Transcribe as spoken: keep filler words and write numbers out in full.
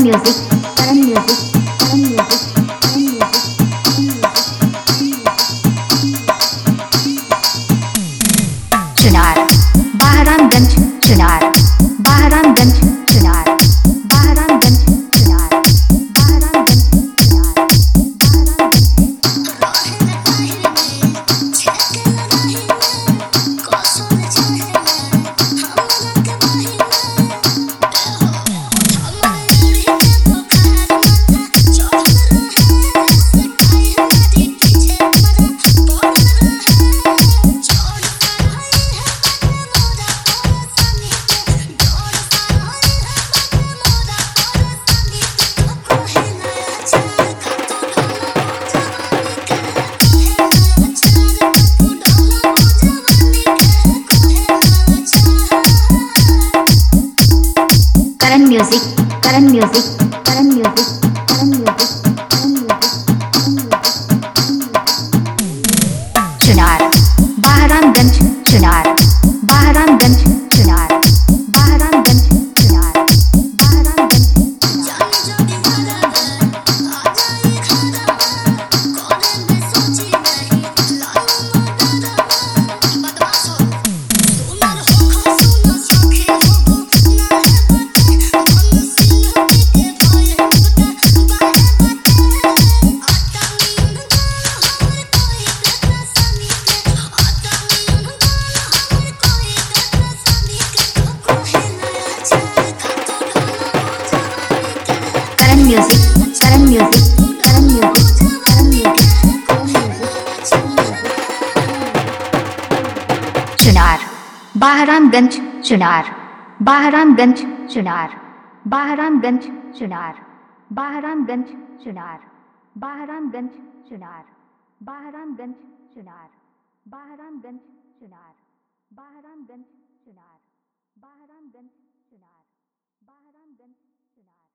music, current music, current music, current music, Chunar, Bahramganj, Chunar, Bahramganj, Chunar, Bahramganj, Chunar, Bahramganj, Chunar, current music, current music, current music, current music, current music, Chunar, Bahramganj, Chunar, Bahramganj, Chunar, Bahramganj, Chunar, Bahramganj, current music, current music, current music, current music, Chunar, Bahramganj, Chunar, Bahramganj, Chunar, Bahramganj, Chunar, Bahramganj, Chunar, Bahramganj, Chunar, Bahramganj, Chunar, Bahramganj, Chunar, Bahramganj, Chunar, Bahramganj, Chunar, Bahramganj, Chunar.